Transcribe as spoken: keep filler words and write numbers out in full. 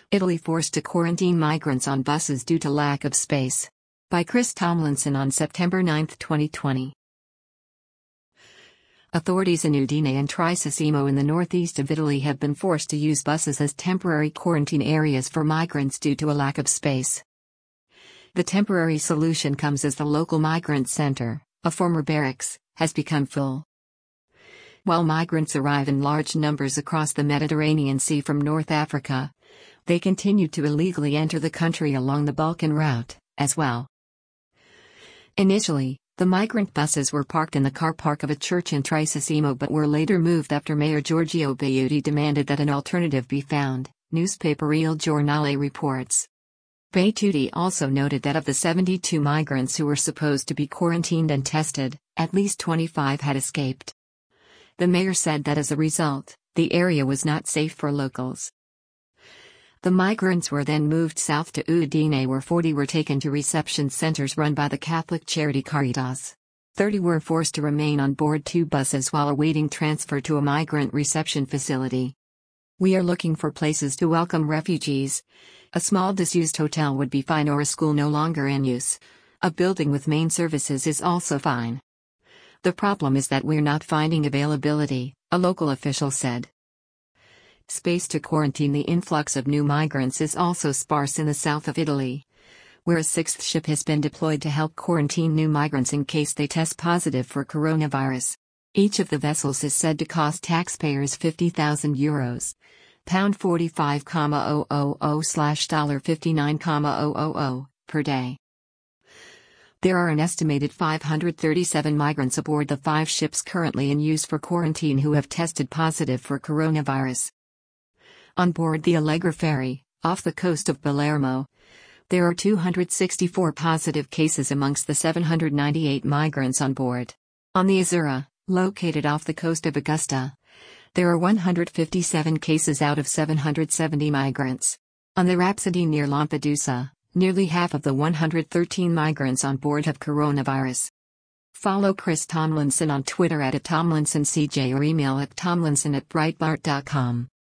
Italy forced to quarantine migrants on buses due to lack of space. By Chris Tomlinson on September ninth, twenty twenty. Authorities in Udine and Tricasimo in the northeast of Italy have been forced to use buses as temporary quarantine areas for migrants due to a lack of space. The temporary solution comes as the local migrant center, a former barracks, has become full. While migrants arrive in large numbers across the Mediterranean Sea from North Africa, they continue to illegally enter the country along the Balkan route, as well. Initially, the migrant buses were parked in the car park of a church in Tricasimo but were later moved after Mayor Giorgio Baiuti demanded that an alternative be found, newspaper Il Giornale reports. Baiuti also noted that of the seventy-two migrants who were supposed to be quarantined and tested, at least twenty-five had escaped. The mayor said that as a result, the area was not safe for locals. The migrants were then moved south to Udine where forty were taken to reception centers run by the Catholic charity Caritas. thirty were forced to remain on board two buses while awaiting transfer to a migrant reception facility. We are looking for places to welcome refugees. A small disused hotel would be fine or a school no longer in use. A building with main services is also fine. The problem is that we're not finding availability, a local official said. Space to quarantine the influx of new migrants is also sparse in the south of Italy, where a sixth ship has been deployed to help quarantine new migrants in case they test positive for coronavirus. Each of the vessels is said to cost taxpayers fifty thousand euros, pound forty-five thousand slash fifty-nine thousand per day. There are an estimated five hundred thirty-seven migrants aboard the five ships currently in use for quarantine who have tested positive for coronavirus. On board the Allegra ferry, off the coast of Palermo, there are two hundred sixty-four positive cases amongst the seven hundred ninety-eight migrants on board. On the Azzurra, located off the coast of Augusta, there are one hundred fifty-seven cases out of seven hundred seventy migrants. On the Rhapsody near Lampedusa, nearly half of the one hundred thirteen migrants on board have coronavirus. Follow Chris Tomlinson on Twitter at Tomlinson C J or email at tomlinson at breitbart dot com.